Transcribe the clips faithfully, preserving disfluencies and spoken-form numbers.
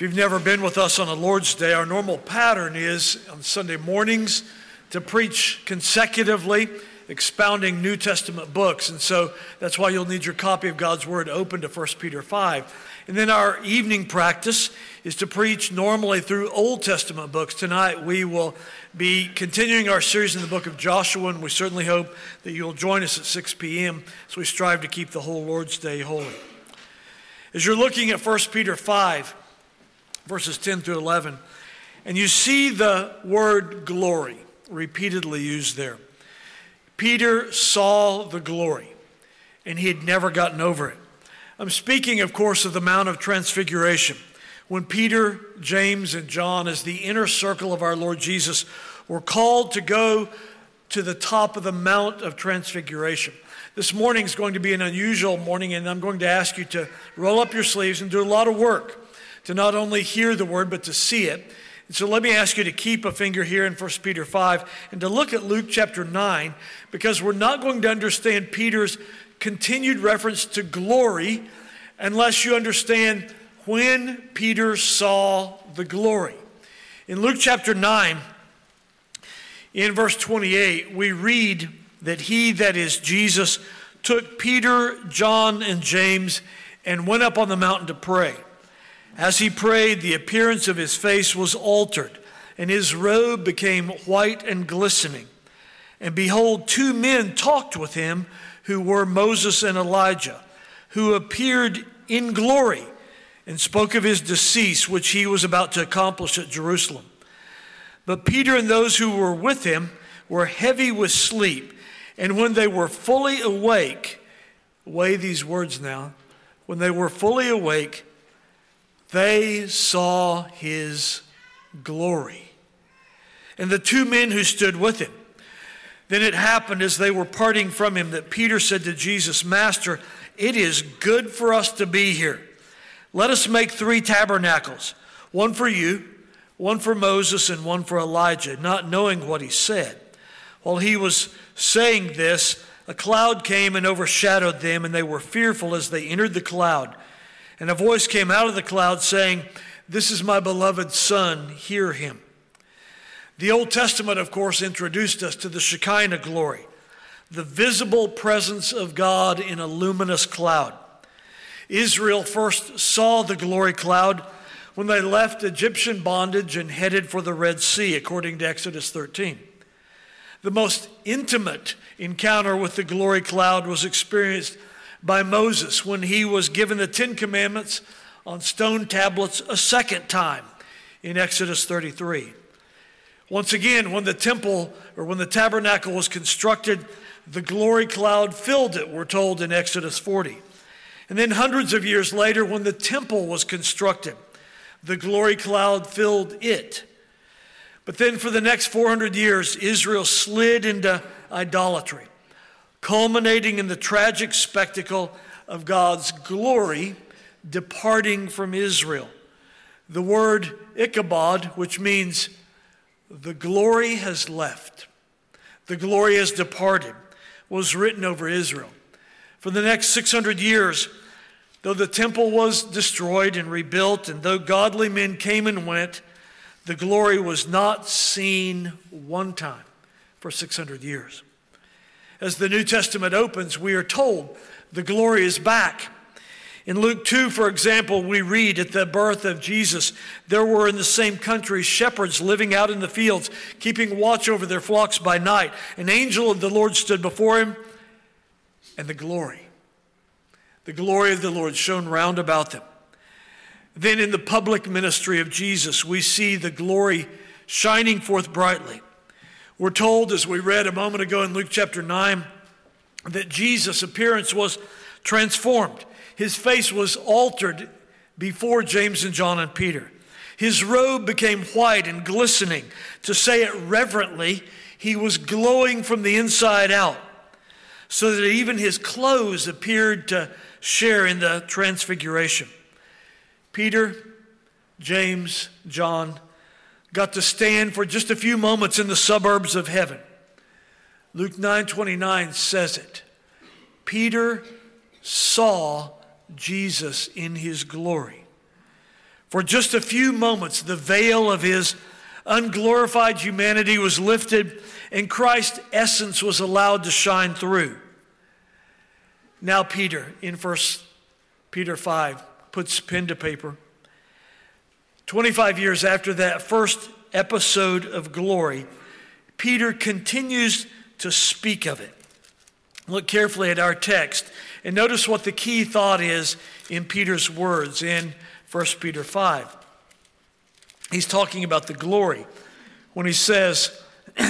you've never been with us on a Lord's Day, our normal pattern is on Sunday mornings to preach consecutively, expounding New Testament books. And so that's why you'll need your copy of God's Word open to First Peter five. And then our evening practice is to preach normally through Old Testament books. Tonight we will be continuing our series in the book of Joshua, and we certainly hope that you'll join us at six p.m. as we strive to keep the whole Lord's Day holy. As you're looking at First Peter five, verses ten through eleven, and you see the word glory repeatedly used there. Peter saw the glory, and he had never gotten over it. I'm speaking, of course, of the Mount of Transfiguration, when Peter, James, and John, as the inner circle of our Lord Jesus, were called to go to the top of the Mount of Transfiguration. This morning is going to be an unusual morning, and I'm going to ask you to roll up your sleeves and do a lot of work to not only hear the word, but to see it. And so let me ask you to keep a finger here in First Peter five and to look at Luke chapter nine, because we're not going to understand Peter's continued reference to glory unless you understand when Peter saw the glory. In Luke chapter nine, in verse twenty-eight, we read that he, that is Jesus, took Peter, John, and James and went up on the mountain to pray. As he prayed, the appearance of his face was altered, and his robe became white and glistening. And behold, two men talked with him, who were Moses and Elijah, who appeared in glory and spoke of his decease, which he was about to accomplish at Jerusalem. But Peter and those who were with him were heavy with sleep, and when they were fully awake, weigh these words now, when they were fully awake, they saw his glory, and the two men who stood with him. Then it happened as they were parting from him that Peter said to Jesus, Master, it is good for us to be here. Let us make three tabernacles, one for you, one for Moses, and one for Elijah, not knowing what he said. While he was saying this, a cloud came and overshadowed them, and they were fearful as they entered the cloud. And a voice came out of the cloud saying, This is my beloved Son, hear him. The Old Testament, of course, introduced us to the Shekinah glory, the visible presence of God in a luminous cloud. Israel first saw the glory cloud when they left Egyptian bondage and headed for the Red Sea, according to Exodus thirteen. The most intimate encounter with the glory cloud was experienced by Moses when he was given the Ten Commandments on stone tablets a second time in Exodus thirty-three. Once again, when the temple or when the tabernacle was constructed, the glory cloud filled it, we're told in Exodus forty. And then hundreds of years later, when the temple was constructed, the glory cloud filled it. But then for the next four hundred years, Israel slid into idolatry, culminating in the tragic spectacle of God's glory departing from Israel. The word Ichabod, which means the glory has left, the glory has departed, was written over Israel. For the next six hundred years, though the temple was destroyed and rebuilt, and though godly men came and went, the glory was not seen one time for six hundred years. As the New Testament opens, we are told the glory is back. In Luke two, for example, we read at the birth of Jesus, there were in the same country shepherds living out in the fields, keeping watch over their flocks by night. An angel of the Lord stood before him, and the glory, the glory of the Lord shone round about them. Then in the public ministry of Jesus, we see the glory shining forth brightly. We're told, as we read a moment ago in Luke chapter nine, that Jesus' appearance was transformed. His face was altered before James and John and Peter. His robe became white and glistening. To say it reverently, he was glowing from the inside out, so that even his clothes appeared to share in the transfiguration. Peter, James, John got to stand for just a few moments in the suburbs of heaven. Luke nine twenty-nine says it. Peter saw Jesus in his glory. For just a few moments, the veil of his unglorified humanity was lifted and Christ's essence was allowed to shine through. Now Peter, in First Peter five, puts pen to paper. twenty-five years after that first episode of glory, Peter continues to speak of it. Look carefully at our text and notice what the key thought is in Peter's words in First Peter five. He's talking about the glory when he says,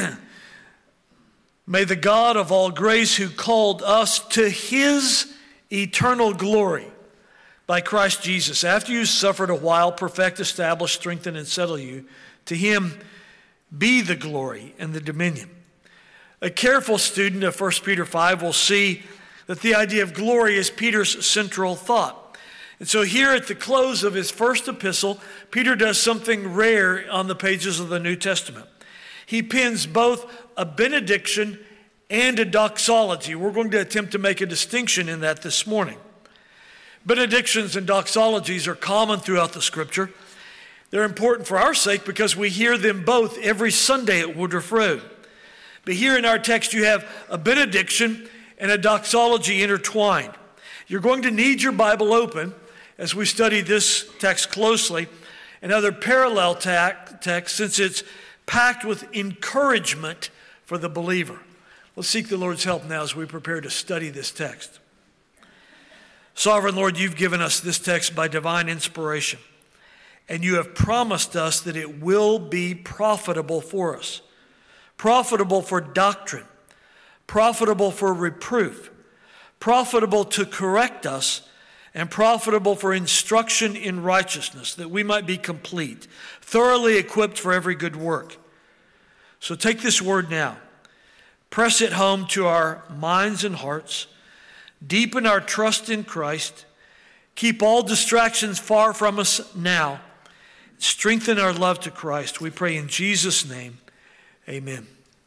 may the God of all grace who called us to his eternal glory by Christ Jesus, after you suffered a while, perfect, establish, strengthen, and settle you, to him be the glory and the dominion. A careful student of First Peter five will see that the idea of glory is Peter's central thought. And so here at the close of his first epistle, Peter does something rare on the pages of the New Testament. He pens both a benediction and a doxology. We're going to attempt to make a distinction in that this morning. Benedictions and doxologies are common throughout the Scripture. They're important for our sake because we hear them both every Sunday at Woodruff Road. But here in our text you have a benediction and a doxology intertwined. You're going to need your Bible open as we study this text closely and other parallel texts, since it's packed with encouragement for the believer. Let's seek the Lord's help now as we prepare to study this text. Sovereign Lord, you've given us this text by divine inspiration, and you have promised us that it will be profitable for us, profitable for doctrine, profitable for reproof, profitable to correct us, and profitable for instruction in righteousness, that we might be complete, thoroughly equipped for every good work. So take this word now, press it home to our minds and hearts, deepen our trust in Christ, keep all distractions far from us now, strengthen our love to Christ. We pray in Jesus' name, amen.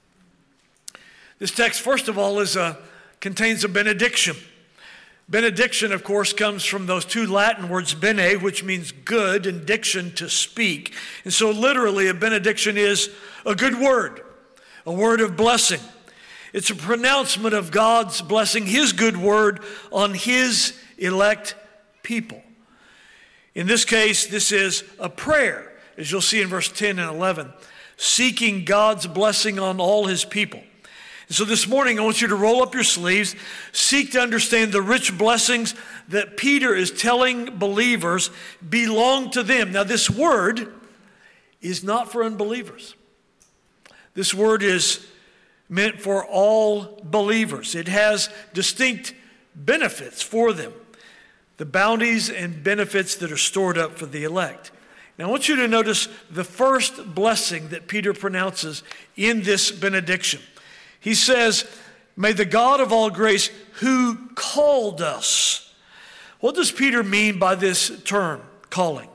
This text, first of all, is a, contains a benediction. Benediction, of course, comes from those two Latin words, bene, which means good, and diction, to speak. And so literally a benediction is a good word, a word of blessing. It's a pronouncement of God's blessing, his good word on his elect people. In this case, this is a prayer, as you'll see in verse ten and eleven, seeking God's blessing on all his people. And so this morning, I want you to roll up your sleeves, seek to understand the rich blessings that Peter is telling believers belong to them. Now, this word is not for unbelievers. This word is meant for all believers. It has distinct benefits for them, the bounties and benefits that are stored up for the elect. Now, I want you to notice the first blessing that Peter pronounces in this benediction. He says, may the God of all grace who called us. What does Peter mean by this term, calling?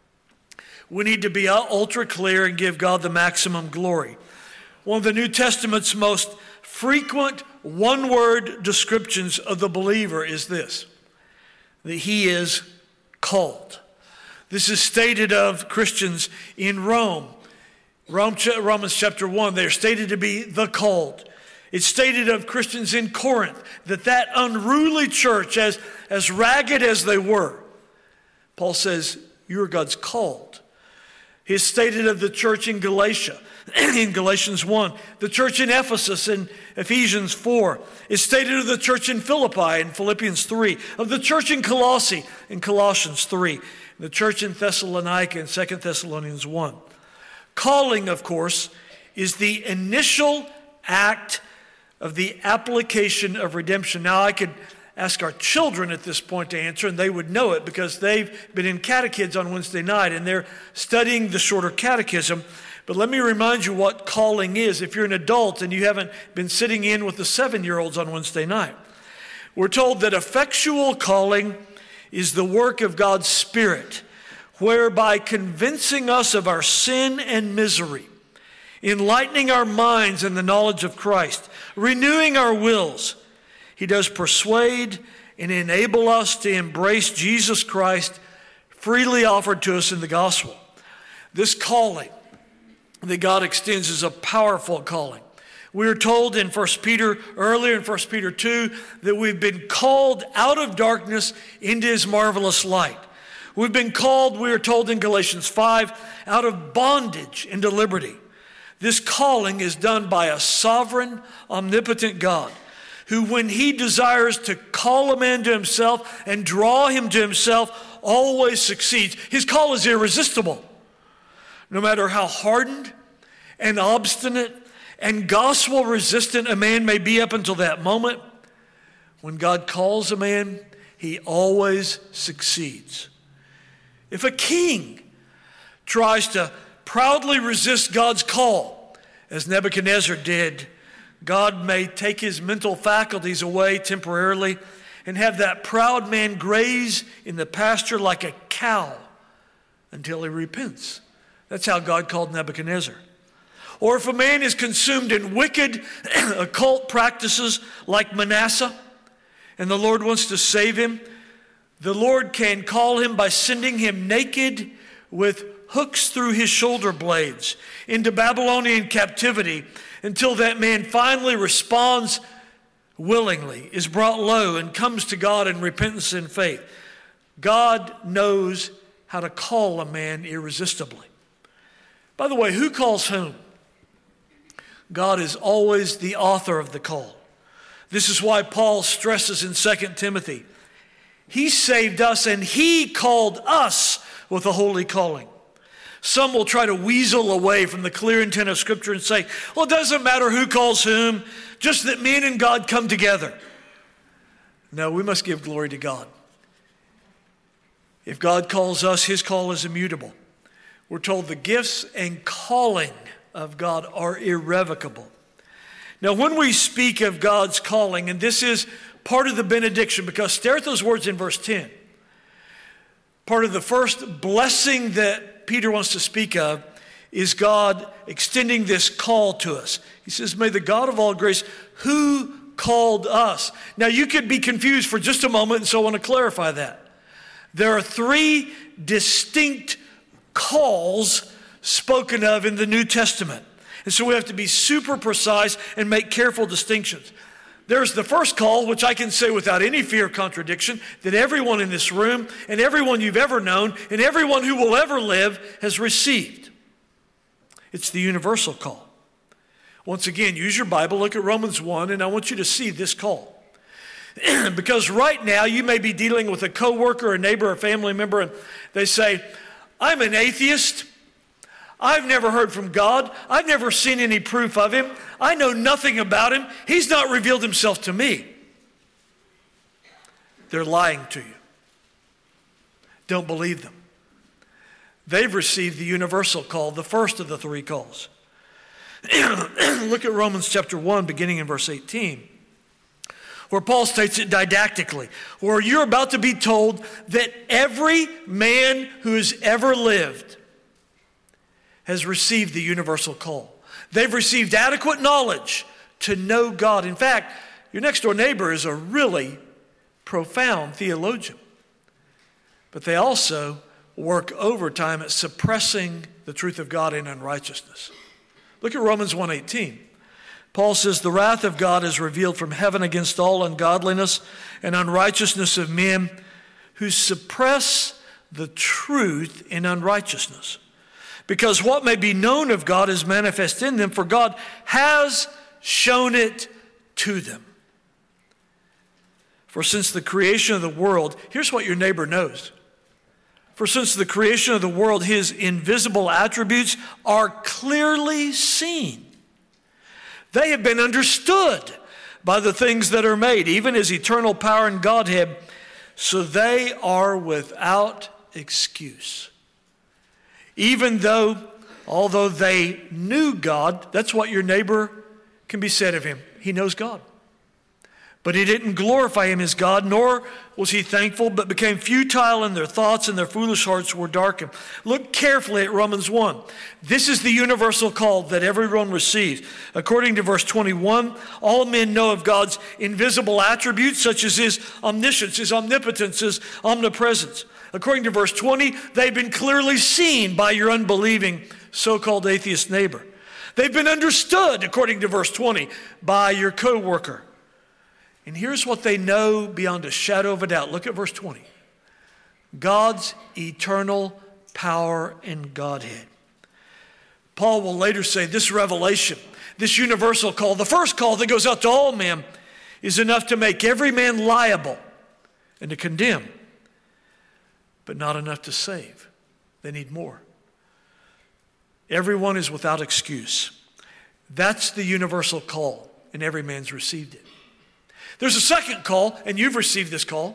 We need to be ultra clear and give God the maximum glory. One of the New Testament's most frequent one-word descriptions of the believer is this, that he is called. This is stated of Christians in Rome. Rome Romans chapter one, they are stated to be the called. It's stated of Christians in Corinth that that unruly church, as, as ragged as they were, Paul says, you are God's called. It's stated of the church in Galatia, in Galatians one, the church in Ephesus in Ephesians four. It's stated of the church in Philippi in Philippians three, of the church in Colossae in Colossians three, the church in Thessalonica in Second Thessalonians one. Calling, of course, is the initial act of the application of redemption. Now, I could ask our children at this point to answer, and they would know it because they've been in catechids on Wednesday night, and they're studying the shorter catechism. But let me remind you what calling is if you're an adult and you haven't been sitting in with the seven-year-olds on Wednesday night. We're told that effectual calling is the work of God's Spirit, whereby convincing us of our sin and misery, enlightening our minds in the knowledge of Christ, renewing our wills. He does persuade and enable us to embrace Jesus Christ freely offered to us in the gospel. This calling that God extends is a powerful calling. We are told in First Peter, earlier in First Peter two, that we've been called out of darkness into his marvelous light. We've been called, we are told in Galatians five, out of bondage into liberty. This calling is done by a sovereign, omnipotent God, who when he desires to call a man to himself and draw him to himself, always succeeds. His call is irresistible. No matter how hardened and obstinate and gospel resistant a man may be up until that moment, when God calls a man, he always succeeds. If a king tries to proudly resist God's call, as Nebuchadnezzar did, God may take his mental faculties away temporarily and have that proud man graze in the pasture like a cow until he repents. That's how God called Nebuchadnezzar. Or if a man is consumed in wicked occult practices like Manasseh, and the Lord wants to save him, the Lord can call him by sending him naked with hooks through his shoulder blades into Babylonian captivity until that man finally responds willingly, is brought low, and comes to God in repentance and faith. God knows how to call a man irresistibly. By the way, who calls whom? God is always the author of the call. This is why Paul stresses in Second Timothy, he saved us and he called us with a holy calling. Some will try to weasel away from the clear intent of Scripture and say, well, it doesn't matter who calls whom, just that men and God come together. No, we must give glory to God. If God calls us, his call is immutable. We're told the gifts and calling of God are irrevocable. Now, when we speak of God's calling, and this is part of the benediction, because stare at those words in verse ten. Part of the first blessing that Peter wants to speak of is God extending this call to us. He says, may the God of all grace, who called us. Now, you could be confused for just a moment, and so I want to clarify that. There are three distinct calls spoken of in the New Testament. And so we have to be super precise and make careful distinctions. There's the first call, which I can say without any fear of contradiction, that everyone in this room and everyone you've ever known and everyone who will ever live has received. It's the universal call. Once again, use your Bible, look at Romans one, and I want you to see this call. Because right now you may be dealing with a coworker, a neighbor, a family member, and they say, I'm an atheist. I've never heard from God. I've never seen any proof of him. I know nothing about him. He's not revealed himself to me. They're lying to you. Don't believe them. They've received the universal call, the first of the three calls. Look at Romans chapter one, beginning in verse eighteen, where Paul states it didactically, where you're about to be told that every man who has ever lived has received the universal call. They've received adequate knowledge to know God. In fact, your next door neighbor is a really profound theologian. But they also work overtime at suppressing the truth of God in unrighteousness. Look at Romans one eighteen. Paul says, the wrath of God is revealed from heaven against all ungodliness and unrighteousness of men who suppress the truth in unrighteousness. Because what may be known of God is manifest in them, for God has shown it to them. For since the creation of the world, here's what your neighbor knows. For since the creation of the world, his invisible attributes are clearly seen. They have been understood by the things that are made, even his eternal power and Godhead, so they are without excuse. Even though, although they knew God, that's what your neighbor can be said of him. He knows God. But he didn't glorify him as God, nor was he thankful, but became futile in their thoughts, and their foolish hearts were darkened. Look carefully at Romans one. This is the universal call that everyone receives. According to verse twenty-one, all men know of God's invisible attributes, such as his omniscience, his omnipotence, his omnipresence. According to verse twenty, they've been clearly seen by your unbelieving so-called atheist neighbor. They've been understood, according to verse twenty, by your co-worker. And here's what they know beyond a shadow of a doubt. Look at verse twenty. God's eternal power and Godhead. Paul will later say this revelation, this universal call, the first call that goes out to all men, is enough to make every man liable and to condemn, but not enough to save. They need more. Everyone is without excuse. That's the universal call, and every man's received it. There's a second call, and you've received this call.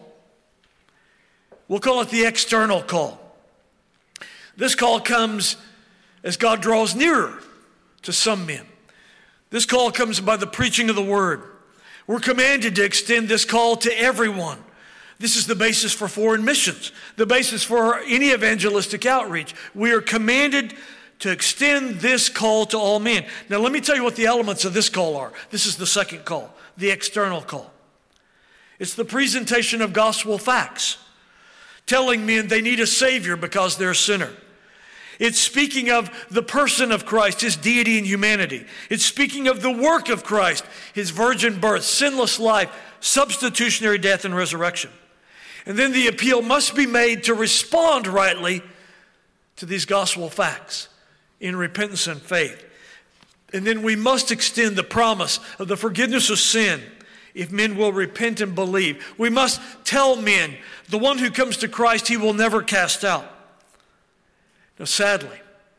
We'll call it the external call. This call comes as God draws nearer to some men. This call comes by the preaching of the word. We're commanded to extend this call to everyone. This is the basis for foreign missions, the basis for any evangelistic outreach. We are commanded to extend this call to all men. Now, let me tell you what the elements of this call are. This is the second call, the external call. It's the presentation of gospel facts, telling men they need a Savior because they're a sinner. It's speaking of the person of Christ, his deity and humanity. It's speaking of the work of Christ, his virgin birth, sinless life, substitutionary death, and resurrection. And then the appeal must be made to respond rightly to these gospel facts in repentance and faith. And then we must extend the promise of the forgiveness of sin if men will repent and believe. We must tell men, the one who comes to Christ, he will never cast out. Now, sadly,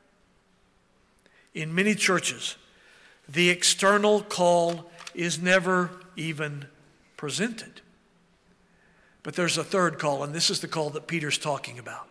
in many churches, the external call is never even presented. But there's a third call, and this is the call that Peter's talking about.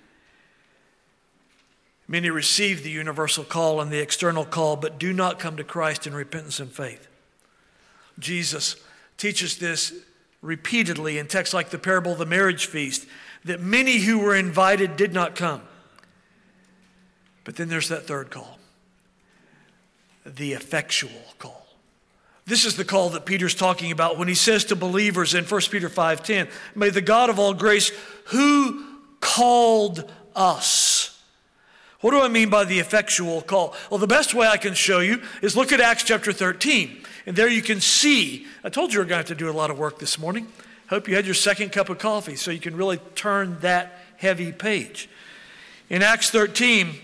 Many receive the universal call and the external call, but do not come to Christ in repentance and faith. Jesus teaches this repeatedly in texts like the parable of the marriage feast, that many who were invited did not come. But then there's that third call, the effectual call. This is the call that Peter's talking about when he says to believers in First Peter five ten, may the God of all grace, who called us. What do I mean by the effectual call? Well, the best way I can show you is look at Acts chapter thirteen. And there you can see, I told you we were going to have to do a lot of work this morning. Hope you had your second cup of coffee so you can really turn that heavy page. In Acts thirteen,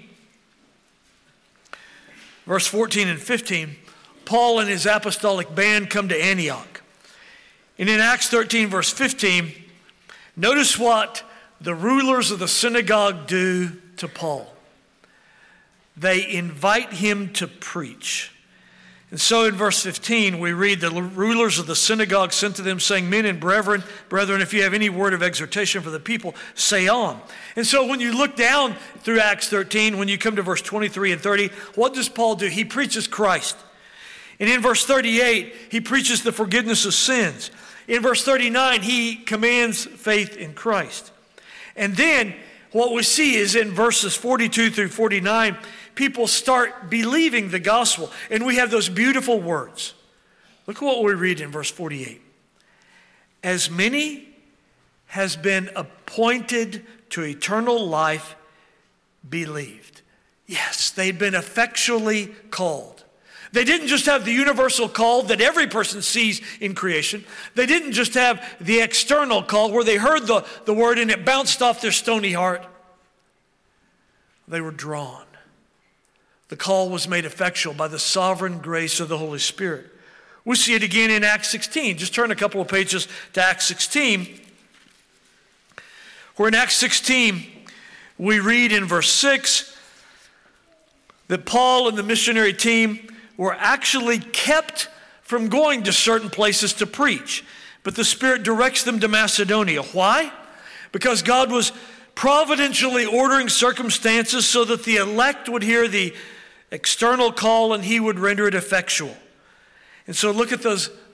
verse fourteen and fifteen, Paul and his apostolic band come to Antioch. And in Acts thirteen, verse fifteen, notice what the rulers of the synagogue do to Paul. They invite him to preach. And so in verse fifteen, we read, the rulers of the synagogue sent to them, saying, men and brethren, brethren, if you have any word of exhortation for the people, say on. And so when you look down through Acts thirteen, when you come to verse twenty-three and thirty, what does Paul do? He preaches Christ. And in verse thirty-eight, he preaches the forgiveness of sins. In verse thirty-nine, he commands faith in Christ. And then what we see is in verses forty-two through forty-nine, people start believing the gospel. And we have those beautiful words. Look at what we read in verse forty-eight. As many has been appointed to eternal life believed. Yes, they'd been effectually called. They didn't just have the universal call that every person sees in creation. They didn't just have the external call where they heard the, the word and it bounced off their stony heart. They were drawn. The call was made effectual by the sovereign grace of the Holy Spirit. We see it again in Acts sixteen. Just turn a couple of pages to Acts sixteen. Where in Acts sixteen, we read in verse six that Paul and the missionary team were actually kept from going to certain places to preach. But the Spirit directs them to Macedonia. Why? Because God was providentially ordering circumstances so that the elect would hear the external call and he would render it effectual. And so look at those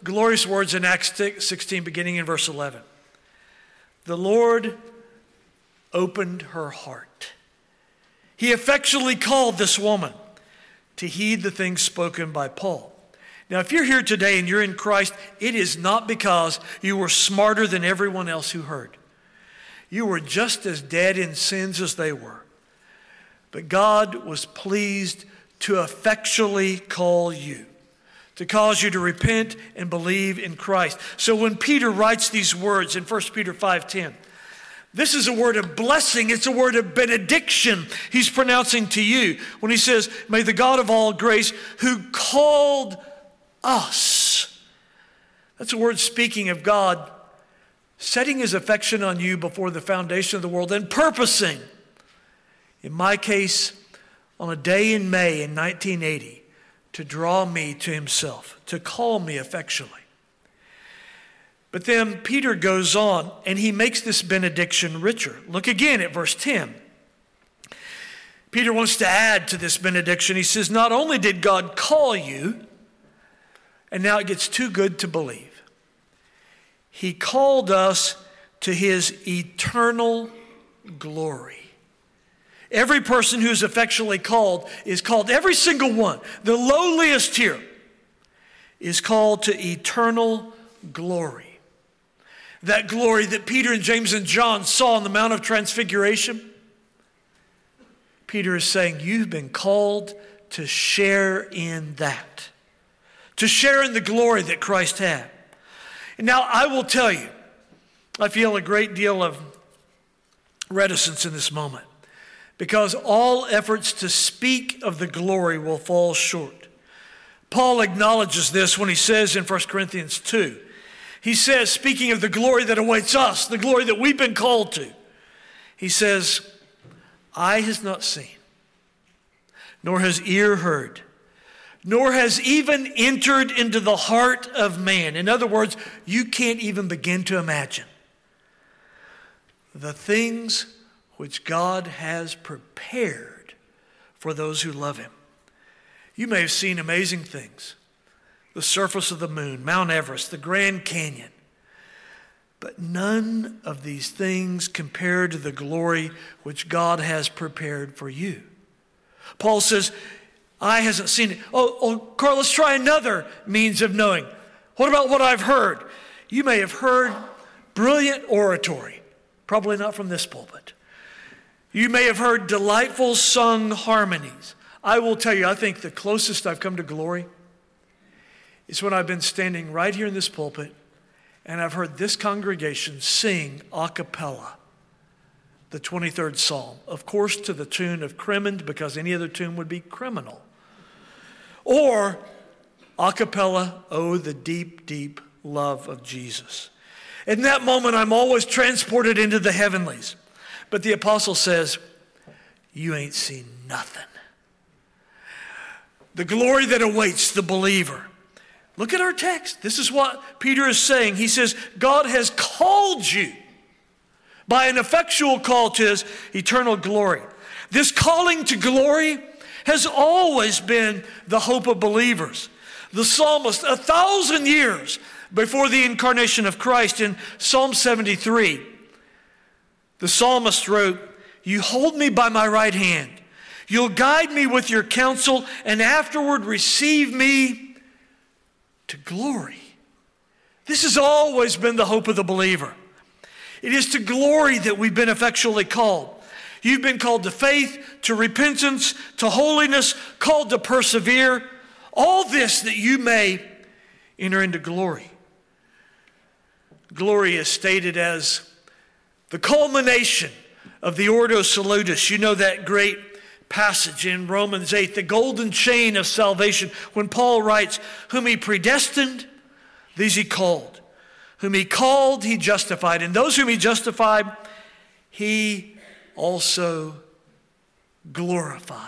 glorious words in Acts sixteen, beginning in verse eleven. The Lord opened her heart. He effectually called this woman to heed the things spoken by Paul. Now, if you're here today and you're in Christ, it is not because you were smarter than everyone else who heard. You were just as dead in sins as they were. But God was pleased to effectually call you, to cause you to repent and believe in Christ. So when Peter writes these words in First Peter five ten, this is a word of blessing. It's a word of benediction he's pronouncing to you when he says, may the God of all grace who called us. That's a word speaking of God setting his affection on you before the foundation of the world and purposing, in my case, on a day in May in nineteen eighty, to draw me to himself, to call me affectionately. But then Peter goes on and he makes this benediction richer. Look again at verse ten. Peter wants to add to this benediction. He says, not only did God call you, and now it gets too good to believe, he called us to his eternal glory. Every person who's effectually called is called, every single one, the lowliest here, is called to eternal glory. That glory that Peter and James and John saw on the Mount of Transfiguration. Peter is saying, you've been called to share in that, to share in the glory that Christ had. And now I will tell you, I feel a great deal of reticence in this moment, because all efforts to speak of the glory will fall short. Paul acknowledges this when he says in First Corinthians two, he says, speaking of the glory that awaits us, the glory that we've been called to, he says, eye has not seen, nor has ear heard, nor has even entered into the heart of man. In other words, you can't even begin to imagine the things which God has prepared for those who love him. You may have seen amazing things. The surface of the moon, Mount Everest, the Grand Canyon. But none of these things compare to the glory which God has prepared for you. Paul says, eye hasn't seen it. Oh, oh, Carl, let's try another means of knowing. What about what I've heard? You may have heard brilliant oratory. Probably not from this pulpit. You may have heard delightful sung harmonies. I will tell you, I think the closest I've come to glory is when I've been standing right here in this pulpit and I've heard this congregation sing a cappella the twenty-third Psalm, of course to the tune of Cремens, because any other tune would be criminal. Or a cappella, oh, the deep, deep love of Jesus. In that moment, I'm always transported into the heavenlies. But the apostle says, you ain't seen nothing. The glory that awaits the believer. Look at our text. This is what Peter is saying. He says, God has called you by an effectual call to his eternal glory. This calling to glory has always been the hope of believers. The psalmist, a thousand years before the incarnation of Christ, in Psalm seventy-three, the psalmist wrote, you hold me by my right hand. You'll guide me with your counsel and afterward receive me to glory. This has always been the hope of the believer. It is to glory that we've been effectually called. You've been called to faith, to repentance, to holiness, called to persevere. All this that you may enter into glory. Glory is stated as the culmination of the Ordo Salutis. You know that great passage in Romans eight, the golden chain of salvation, when Paul writes, whom he predestined, these he called. Whom he called, he justified. And those whom he justified, he also glorified.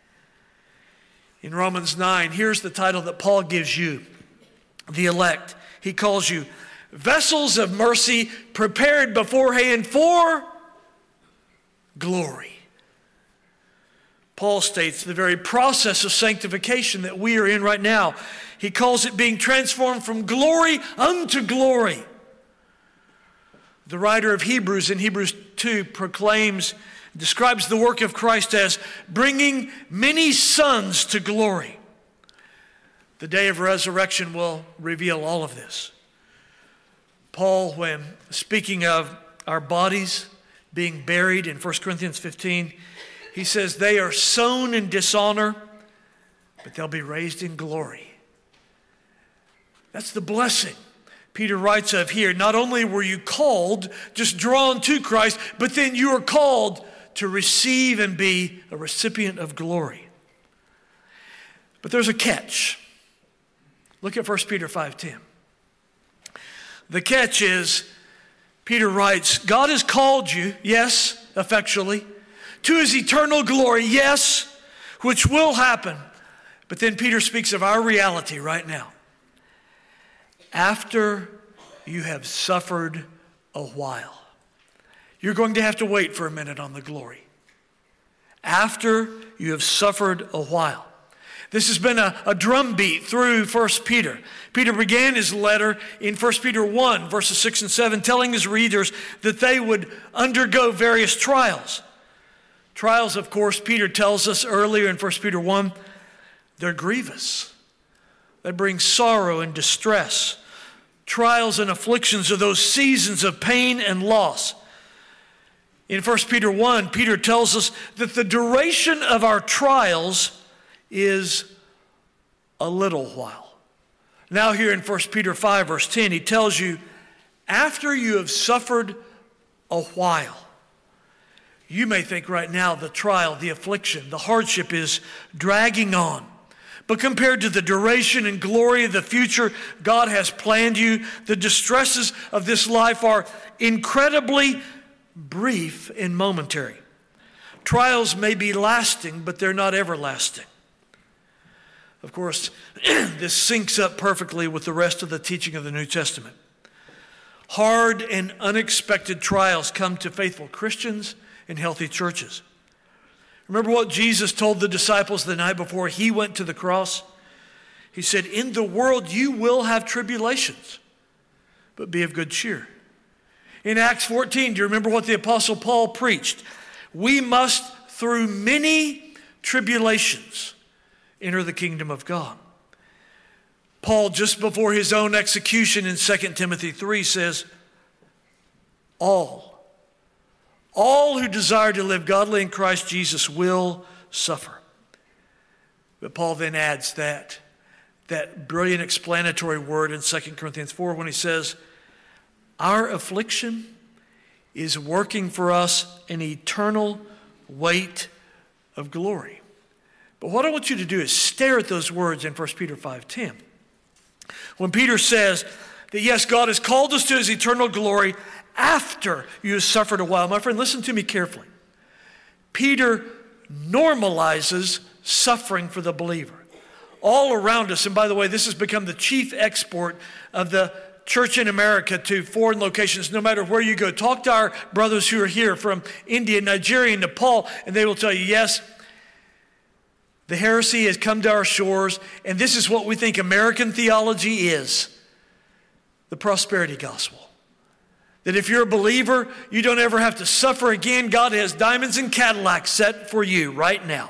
In Romans nine, here's the title that Paul gives you, the elect. He calls you vessels of mercy prepared beforehand for glory. Paul states the very process of sanctification that we are in right now. He calls it being transformed from glory unto glory. The writer of Hebrews in Hebrews two proclaims, describes the work of Christ as bringing many sons to glory. The day of resurrection will reveal all of this. Paul, when speaking of our bodies being buried in First Corinthians fifteen, he says they are sown in dishonor, but they'll be raised in glory. That's the blessing Peter writes of here. Not only were you called, just drawn to Christ, but then you are called to receive and be a recipient of glory. But there's a catch. Look at First Peter five ten. The catch is, Peter writes, God has called you, yes, effectually, to his eternal glory, yes, which will happen. But then Peter speaks of our reality right now. After you have suffered a while. You're going to have to wait for a minute on the glory. After you have suffered a while. This has been a, a drumbeat through First Peter. Peter began his letter in First Peter one, verses six and seven, telling his readers that they would undergo various trials. Trials, of course, Peter tells us earlier in First Peter one, they're grievous. They bring sorrow and distress. Trials and afflictions are those seasons of pain and loss. In First Peter one, Peter tells us that the duration of our trials is a little while. Now here in First Peter five, verse ten, he tells you, after you have suffered a while. You may think right now the trial, the affliction, the hardship is dragging on. But compared to the duration and glory of the future God has planned you, the distresses of this life are incredibly brief and momentary. Trials may be lasting, but they're not everlasting. Of course, this syncs up perfectly with the rest of the teaching of the New Testament. Hard and unexpected trials come to faithful Christians in healthy churches. Remember what Jesus told the disciples the night before he went to the cross? He said, in the world you will have tribulations, but be of good cheer. In Acts fourteen, do you remember what the Apostle Paul preached? We must, through many tribulations, enter the kingdom of God. Paul, just before his own execution in Second Timothy three, says, all, all who desire to live godly in Christ Jesus will suffer. But Paul then adds that, that brilliant explanatory word in Second Corinthians four when he says, our affliction is working for us an eternal weight of glory. But what I want you to do is stare at those words in First Peter five ten. When Peter says that yes, God has called us to his eternal glory after you have suffered a while. My friend, listen to me carefully. Peter normalizes suffering for the believer. All around us, and by the way, this has become the chief export of the church in America to foreign locations, no matter where you go. Talk to our brothers who are here from India, Nigeria, Nepal, and they will tell you, yes, the heresy has come to our shores, and this is what we think American theology is, the prosperity gospel. That if you're a believer, you don't ever have to suffer again. God has diamonds and Cadillacs set for you right now.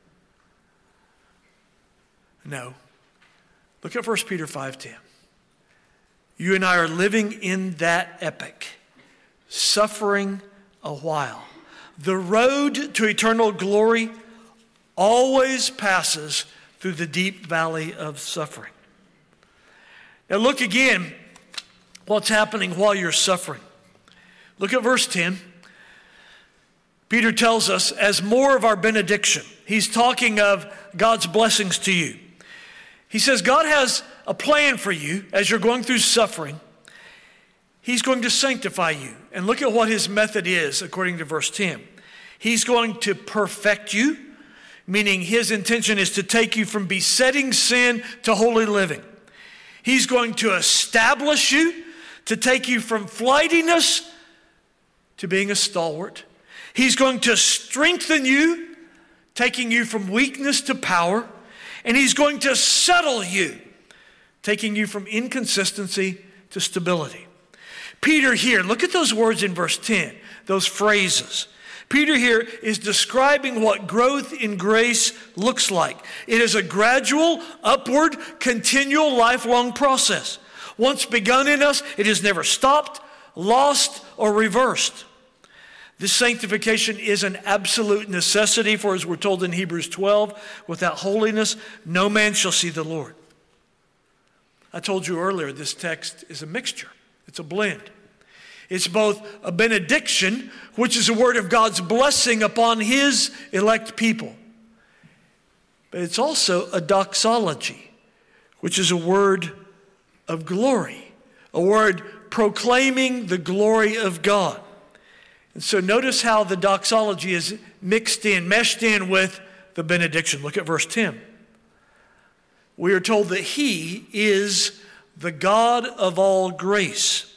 No. Look at First Peter five ten. You and I are living in that epoch, suffering a while. The road to eternal glory always passes through the deep valley of suffering. Now look again what's happening while you're suffering. Look at verse ten. Peter tells us, as more of our benediction, he's talking of God's blessings to you. He says God has a plan for you as you're going through suffering. He's going to sanctify you. And look at what his method is according to verse ten. He's going to perfect you, meaning his intention is to take you from besetting sin to holy living. He's going to establish you, to take you from flightiness to being a stalwart. He's going to strengthen you taking you from weakness to power, and he's going to settle you, taking you from inconsistency to stability. Peter here, look at those words in verse ten, those phrases. Peter here is describing what growth in grace looks like. It is a gradual, upward, continual, lifelong process. Once begun in us, it is never stopped, lost, or reversed. This sanctification is an absolute necessity, for as we're told in Hebrews twelve, without holiness, no man shall see the Lord. I told you earlier, this text is a mixture. It's a blend. It's both a benediction, which is a word of God's blessing upon his elect people. But it's also a doxology, which is a word of glory, a word proclaiming the glory of God. And so notice how the doxology is mixed in, meshed in with the benediction. Look at verse ten. We are told that he is the God of all grace.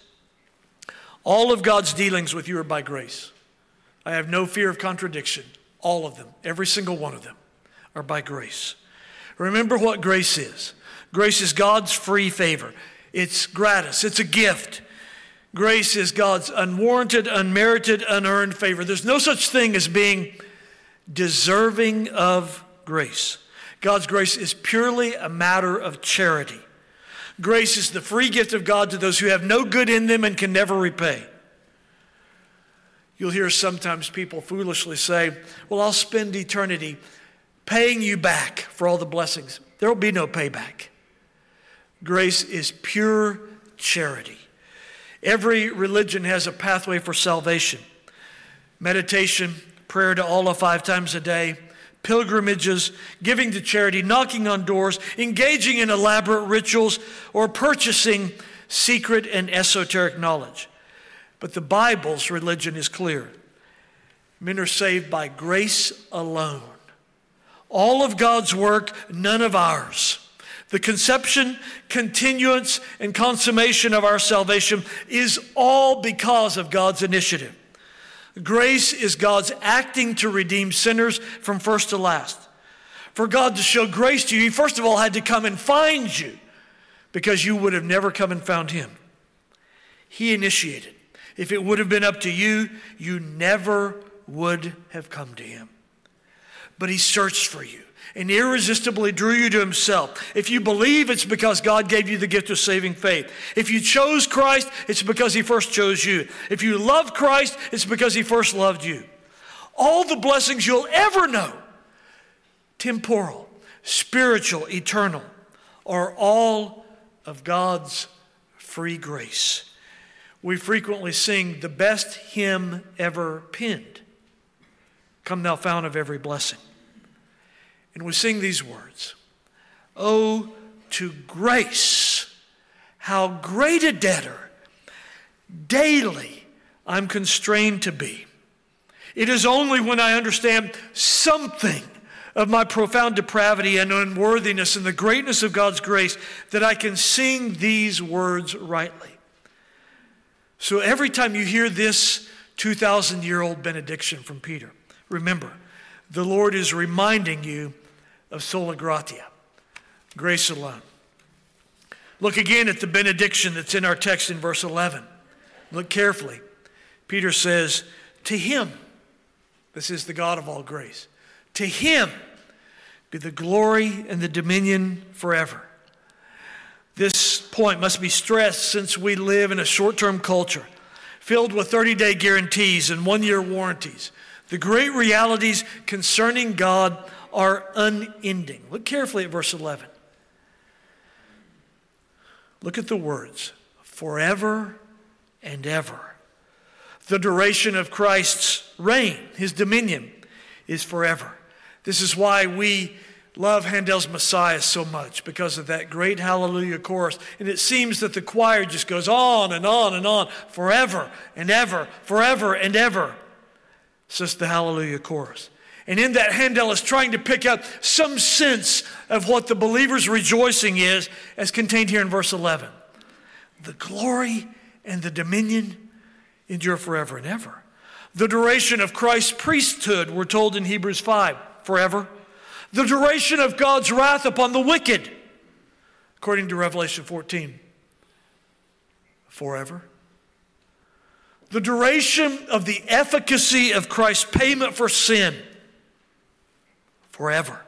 All of God's dealings with you are by grace. I have no fear of contradiction. All of them, every single one of them, are by grace. Remember what grace is. Grace is God's free favor. It's gratis. It's a gift. Grace is God's unwarranted, unmerited, unearned favor. There's no such thing as being deserving of grace. God's grace is purely a matter of charity. Grace is the free gift of God to those who have no good in them and can never repay. You'll hear sometimes people foolishly say, well, I'll spend eternity paying you back for all the blessings. There will be no payback. Grace is pure charity. Every religion has a pathway for salvation. Meditation, prayer to Allah five times a day, pilgrimages, giving to charity, knocking on doors, engaging in elaborate rituals, or purchasing secret and esoteric knowledge. But the Bible's religion is clear. Men are saved by grace alone. All of God's work, none of ours. The conception, continuance, and consummation of our salvation is all because of God's initiative. Grace is God's acting to redeem sinners from first to last. For God to show grace to you, he first of all had to come and find you, because you would have never come and found him. He initiated. If it would have been up to you, you never would have come to him. But he searched for you and irresistibly drew you to himself. If you believe, it's because God gave you the gift of saving faith. If you chose Christ, it's because he first chose you. If you love Christ, it's because he first loved you. All the blessings you'll ever know, temporal, spiritual, eternal, are all of God's free grace. We frequently sing the best hymn ever penned, "Come thou fount of every blessing." And we sing these words, "Oh, to grace, how great a debtor daily I'm constrained to be. It is only when I understand something of my profound depravity and unworthiness and the greatness of God's grace that I can sing these words rightly." So every time you hear this two thousand year old benediction from Peter, remember, the Lord is reminding you of sola gratia, grace alone. Look again at the benediction that's in our text in verse eleven. Look carefully. Peter says, to him, this is the God of all grace, to him be the glory and the dominion forever. This point must be stressed since we live in a short-term culture filled with thirty-day guarantees and one-year warranties. The great realities concerning God are unending. Look carefully at verse eleven. Look at the words, forever and ever. The duration of Christ's reign, his dominion, is forever. This is why we love Handel's Messiah so much, because of that great hallelujah chorus. And it seems that the choir just goes on and on and on, forever and ever, forever and ever. It's just the hallelujah chorus. And in that, Handel is trying to pick up some sense of what the believer's rejoicing is, as contained here in verse eleven. The glory and the dominion endure forever and ever. The duration of Christ's priesthood, we're told in Hebrews five, forever. The duration of God's wrath upon the wicked, according to Revelation fourteen, forever. The duration of the efficacy of Christ's payment for sin, forever.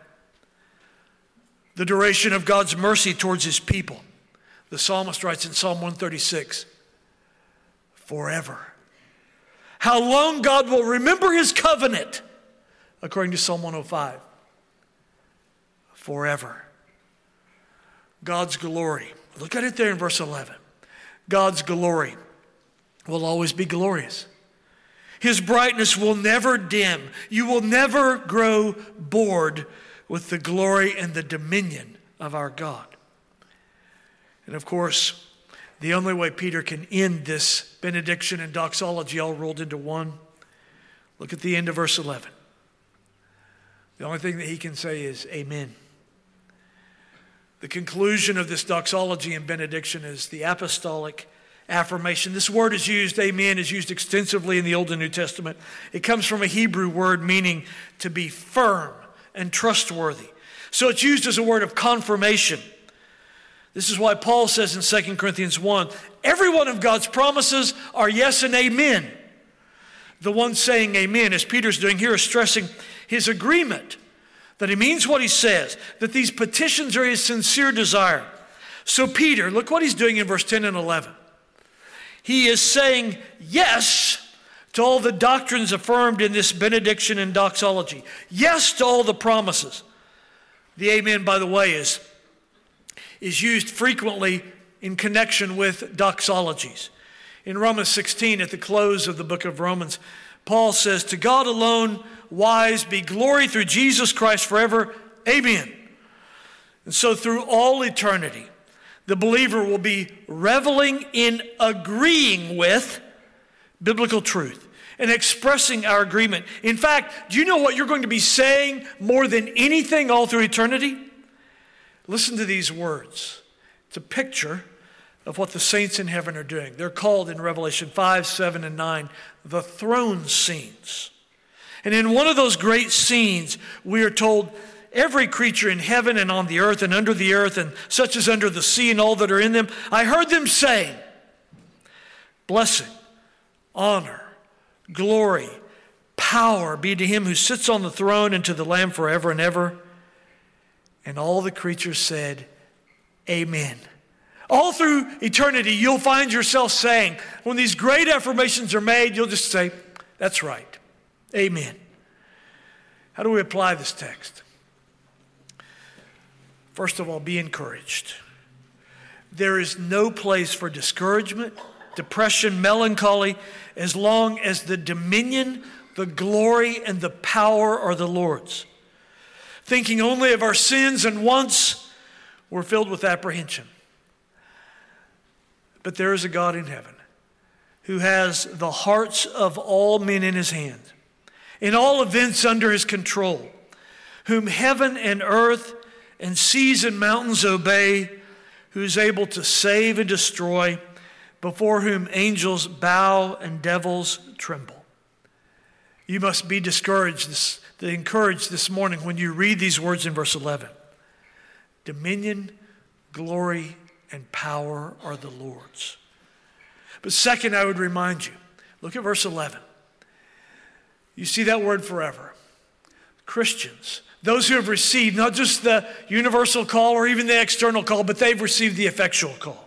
The duration of God's mercy towards his people. The psalmist writes in Psalm one thirty-six, forever. How long God will remember his covenant, according to Psalm one oh five, forever. God's glory. Look at it there in verse eleven. God's glory will always be glorious. His brightness will never dim. You will never grow bored with the glory and the dominion of our God. And of course, the only way Peter can end this benediction and doxology all rolled into one, look at the end of verse eleven. The only thing that he can say is amen. The conclusion of this doxology and benediction is the apostolic affirmation. This word is used, amen, is used extensively in the Old and New Testament. It comes from a Hebrew word meaning to be firm and trustworthy. So it's used as a word of confirmation. This is why Paul says in Second Corinthians one, every one of God's promises are yes and amen. The one saying amen, as Peter's doing here, is stressing his agreement, that he means what he says, that these petitions are his sincere desire. So Peter, look what he's doing in verse ten and eleven. He is saying yes to all the doctrines affirmed in this benediction and doxology. Yes to all the promises. The amen, by the way, is, is used frequently in connection with doxologies. In Romans sixteen, at the close of the book of Romans, Paul says, to God alone wise be glory through Jesus Christ forever. Amen. And so through all eternity, the believer will be reveling in agreeing with biblical truth and expressing our agreement. In fact, do you know what you're going to be saying more than anything all through eternity? Listen to these words. It's a picture of what the saints in heaven are doing. They're called in Revelation five, seven, and nine, the throne scenes. And in one of those great scenes, we are told every creature in heaven and on the earth and under the earth and such as under the sea and all that are in them, I heard them saying, blessing, honor, glory, power be to him who sits on the throne and to the Lamb forever and ever. And all the creatures said, amen. All through eternity, you'll find yourself saying, when these great affirmations are made, you'll just say, that's right. Amen. How do we apply this text? First of all, be encouraged. There is no place for discouragement, depression, melancholy, as long as the dominion, the glory, and the power are the Lord's. Thinking only of our sins and wants, we're filled with apprehension. But there is a God in heaven who has the hearts of all men in his hand, in all events under his control, whom heaven and earth and seas and mountains obey, who is able to save and destroy, before whom angels bow and devils tremble. You must be discouraged, this, encouraged this morning when you read these words in verse eleven. Dominion, glory, and power are the Lord's. But second, I would remind you, look at verse eleven. You see that word forever. Christians, those who have received not just the universal call or even the external call, but they've received the effectual call.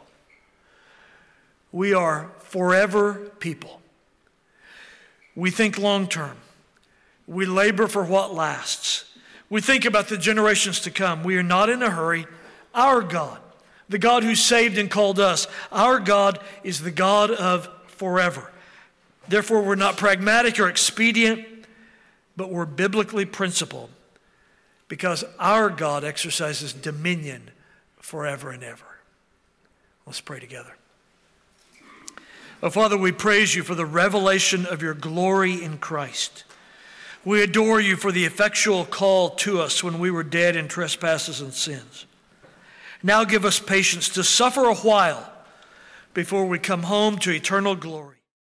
We are forever people. We think long term. We labor for what lasts. We think about the generations to come. We are not in a hurry. Our God, the God who saved and called us, our God is the God of forever. Therefore, we're not pragmatic or expedient, but we're biblically principled because our God exercises dominion forever and ever. Let's pray together. Oh, Father, we praise you for the revelation of your glory in Christ. We adore you for the effectual call to us when we were dead in trespasses and sins. Now give us patience to suffer a while before we come home to eternal glory.